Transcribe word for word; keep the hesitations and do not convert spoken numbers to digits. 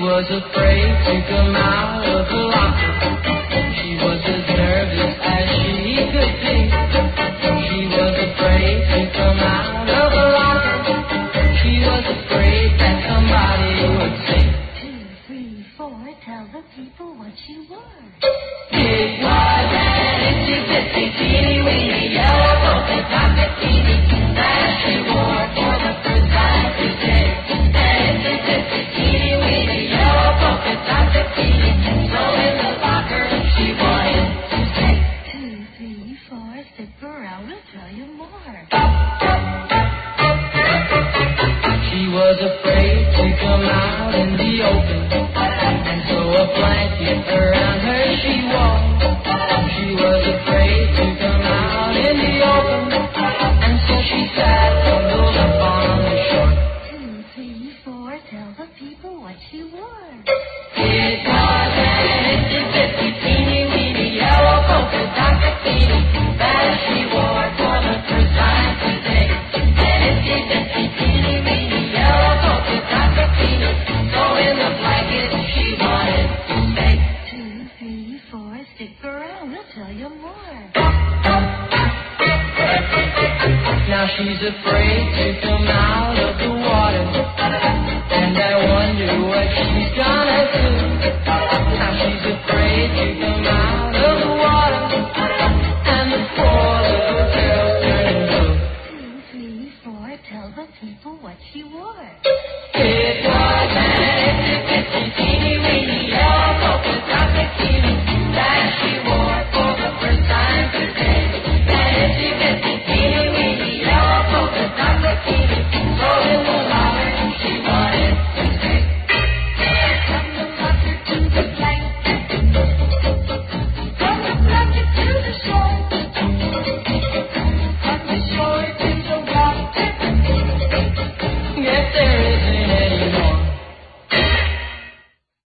was afraid to come out of the locker. She was as nervous as she could be. She was afraid to come out of the locker. She was afraid that somebody would say, two, three, four, tell the people what she wore. It was an itsy bitsy teeny weeny yellow polka dot bikini that she wore for the first time today. An itsy bitsy teeny weeny yellow polka dot bikini, so in the locker she wanted to say, two, three, four, stick around, we'll tell you more. She was afraid to come out in the open, and so a blanket around her she wore. She was afraid to come out in the open, and so she sat bundled up on the shore. Two, three, four, tell the people what she wore. It was an itsy bitsy teeny weeny yellow polka dot bikini that she wore for the first time today. An itsy bitsy teeny weeny yellow polka dot bikini, so in the blanket she wanted to say, Two, three, four, stick around, we'll tell you more. now she's afraid to come out of the water, and I wonder what she's gonna do. Now she's afraid to come out of the water, and the poor little girl turning blue. Two, three, four, tell the people what she wore. It was an itsy bitsy teeny weeny yellow